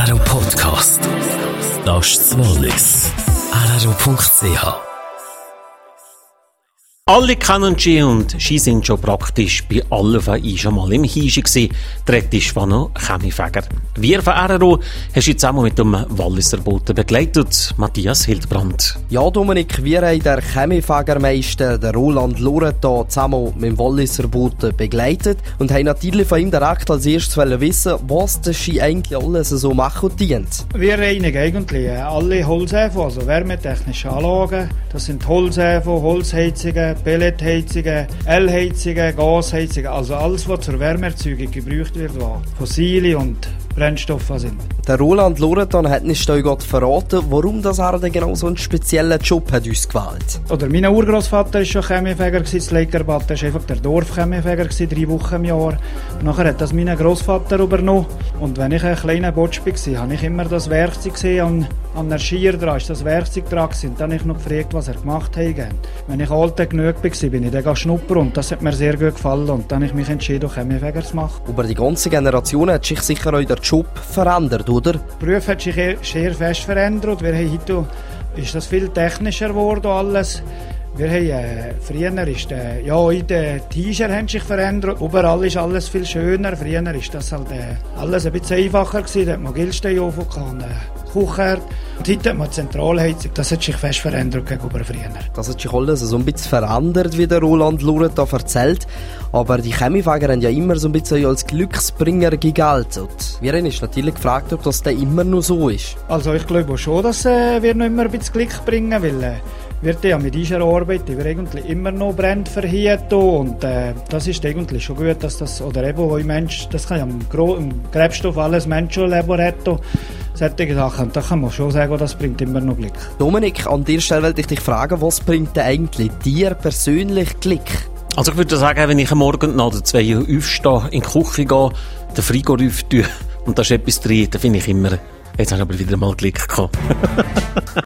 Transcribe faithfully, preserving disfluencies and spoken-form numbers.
R R O Podcast. Das ist das Wallis. R R O Punkt C H. Alle kennen Ski und Ski sind schon praktisch bei allen von ihnen schon mal im Hieschi gsi. Der ist von noch Chemiefäger. Wir von R R O hast du zusammen mit dem Walliser Boten begleitet, Matthias Hildbrand. Ja, Dominik, wir haben den Chemiefägermeister, den Roland Loreto, zusammen mit dem Walliser Boten begleitet und haben natürlich von ihm direkt als erstes wissen, was der Ski eigentlich alles so macht und dient. Wir reinigen eigentlich alle Holzhäfen, also wärmetechnische Anlagen. Das sind Holzhäfen, Holzheizungen, Pelletheizungen, Ölheizungen, Gasheizungen, also alles, was zur Wärmeerzeugung gebraucht wird, was fossile und Brennstoffe sind. Der Roland Loreto hat nicht gerade verraten, warum das er denn genau so einen speziellen Job hat uns gewählt. Oder mein Urgroßvater war schon Chemiefäger, das Leikerbad war einfach der Dorfchemiefäger, drei Wochen im Jahr. Nachher hat das mein Großvater übernommen. Und wenn ich ein kleiner Botsch war, habe ich immer das Werkzeug gesehen, an, an der Skier dran, ist das Werkzeug dran gewesen. Und dann habe ich noch gefragt, was er gemacht hat. Wenn ich alt genug war, bin ich dann schnuppern und das hat mir sehr gut gefallen. Und dann habe ich mich entschieden, Chemiefäger zu machen. Über die ganze Generation hat sich sicher auch der Job verändert, oder? Der Beruf hat sich sehr fest verändert. Wir haben heute ist das viel technischer geworden alles. Wir haben, äh, früher ist äh, ja, die T-Shirts haben sich verändert. Überall ist alles viel schöner. Früher ist das halt äh, alles ein bisschen einfacher gewesen. Da hat man Grillsteinofen und äh, Kuchherd. Und heute hat man Zentralheizung. Das hat sich fest verändert gegenüber früher. Das hat sich alles so ein bisschen verändert, wie der Roland Loreto erzählt. Aber die Chemiefäger haben ja immer so ein bisschen als Glücksbringer gegeltet. Und wir haben uns natürlich gefragt, ob das dann immer noch so ist. Also ich glaube schon, dass äh, wir noch immer ein bisschen Glück bringen, weil äh, wird ja mit dieser Arbeit wir eigentlich immer noch Brände verhindern und äh, das ist eigentlich schon gut, dass das, oder eben, wo ein Mensch, das kann ja im, Gro- im Krebsstoff alles Menschenleben retten, solche Sachen, da kann man schon sagen, das bringt immer noch Glück. Dominik, an dieser Stelle wollte ich dich fragen, was bringt denn eigentlich dir persönlich Glück? Also ich würde sagen, wenn ich am Morgen nach der zwei Uhr aufstehe, in die Küche gehe, den Frigo öffne und da ist etwas drin, dann finde ich immer, jetzt habe ich aber wieder mal Glück gehabt.